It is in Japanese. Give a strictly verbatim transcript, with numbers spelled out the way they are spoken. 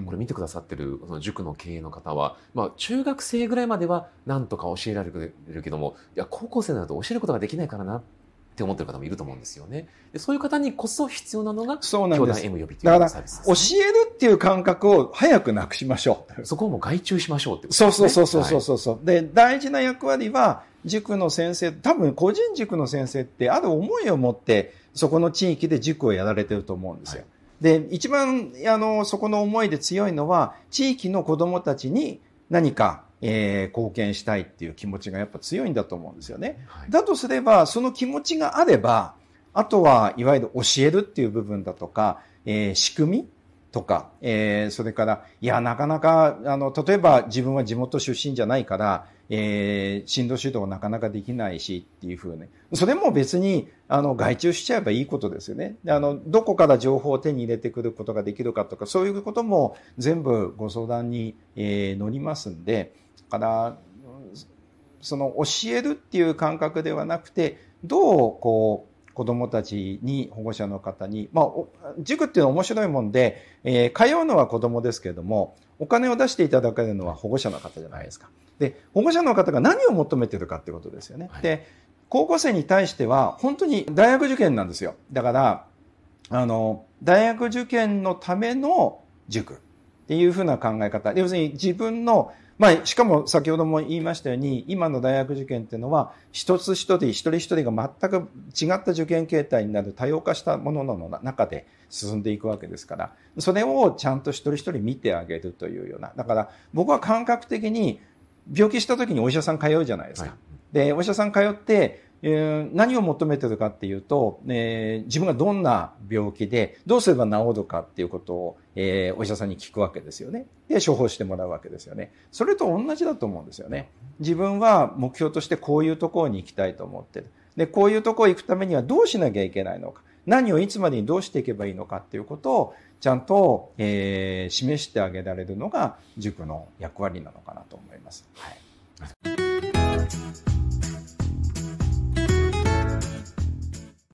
これ見てくださってるその塾の経営の方は、まあ、中学生ぐらいまではなんとか教えられるけども、いや高校生になると教えることができないからなって思ってる方もいると思うんですよね。でそういう方にこそ必要なのがそうなんです。 教団 M 予備というサービスです、ね。 だから教えるっていう感覚を早くなくしましょう。 そこをもう外注しましょうってことそうですね。 そうそうそうそうそう、はい、で大事な役割は塾の先生、多分個人塾の先生ってある思いを持ってそこの地域で塾をやられてると思うんですよ。はい、で一番あのそこの思いで強いのは地域の子どもたちに何かえー、貢献したいっていう気持ちがやっぱ強いんだと思うんですよね。はい、だとすればその気持ちがあればあとはいわゆる教えるっていう部分だとか、えー、仕組みとか、えー、それからいやなかなかあの例えば自分は地元出身じゃないから、えー、進路指導なかなかできないしっていうふうにそれも別にあの外注しちゃえばいいことですよね。あのどこから情報を手に入れてくることができるかとかそういうことも全部ご相談に、えー、乗りますんで。だからその教えるっていう感覚ではなくてどうこう子どもたちに保護者の方に、まあ、塾っていうのは面白いもんで、えー、通うのは子どもですけれどもお金を出していただけるのは保護者の方じゃないですか。で保護者の方が何を求めてるかってことですよね。はい、で高校生に対しては本当に大学受験なんですよ。だからあの大学受験のための塾っていうふうな考え方、要するに自分のまあ、しかも先ほども言いましたように今の大学受験っていうのは一つ一人一人一人が全く違った受験形態になる多様化したものの中で進んでいくわけですからそれをちゃんと一人一人見てあげるというようなだから僕は感覚的に病気した時にお医者さん通うじゃないですか。はい、でお医者さん通ってえー、何を求めてるかっていうと、えー、自分がどんな病気でどうすれば治るかっていうことを、えー、お医者さんに聞くわけですよね。で処方してもらうわけですよね。それと同じだと思うんですよね。自分は目標としてこういうところに行きたいと思ってる。でこういうところに行くためにはどうしなきゃいけないのか、何をいつまでにどうしていけばいいのかっていうことをちゃんと、えー、示してあげられるのが塾の役割なのかなと思います。はい。